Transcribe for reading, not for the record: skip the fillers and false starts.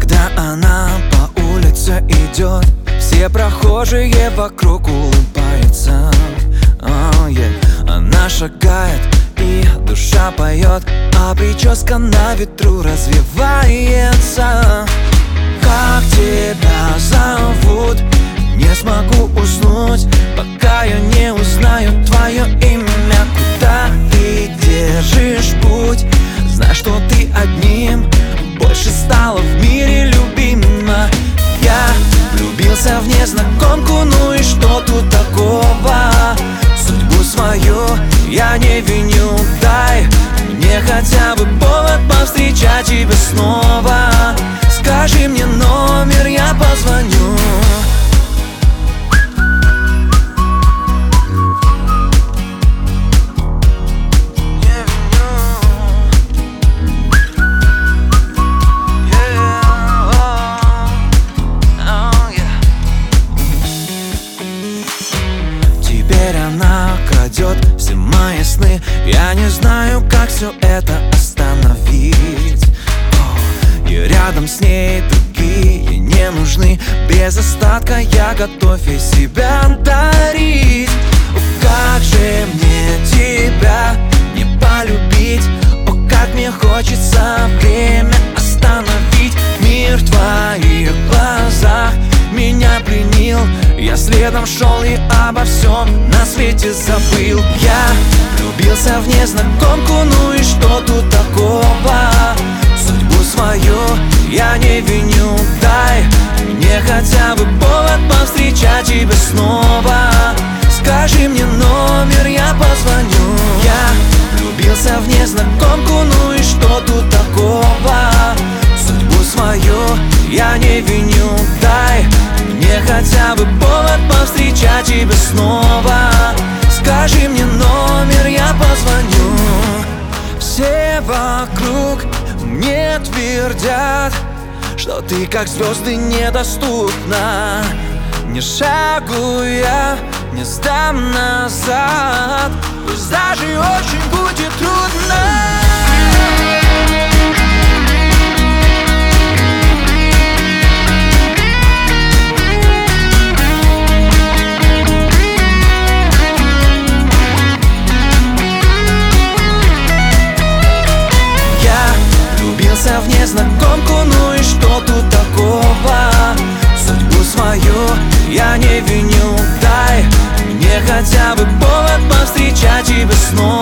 Когда она по улице идет, все прохожие вокруг улыбаются. Она шагает, и душа поет, а прическа на ветру развивается. Как тебя зовут? Не смогу уснуть, пока я не узнаю твое имя. Куда ты держишь путь? Знай, что ты одним больше стала в мире любима. Я влюбился в незнакомку, ну и что тут такого? Судьбу свою я не виню, дай мне хотя бы повод повстречать тебя снова. Скажи мне номер, я позвоню. Теперь она крадет все мои сны. Я не знаю, как все это остановить. И рядом с ней другие не нужны. Без остатка я готов и себя дарить. Как же мне тебя не полюбить? О, как мне хочется время остановить. Мир в твоих глазах меня пленил. Я следом шел и обо всем на свете забыл. Я влюбился в незнакомку, ну и что тут такого? Судьбу свою я не виню, дай мне хотя бы повод повстречать тебя снова. Скажи мне номер, я позвоню. Я влюбился в незнакомку, ну и что тут такого? Судьбу свою я не виню, дай мне хотя бы повод повстречать тебя снова. Скажи мне номер, я позвоню. Все вокруг мне твердят, что ты как звезды недоступна. Не шагу я не сдам назад, пусть даже очень будет трудно. В незнакомку, ну и что тут такого? Судьбу свою я не виню, дай мне хотя бы повод повстречать тебя снова.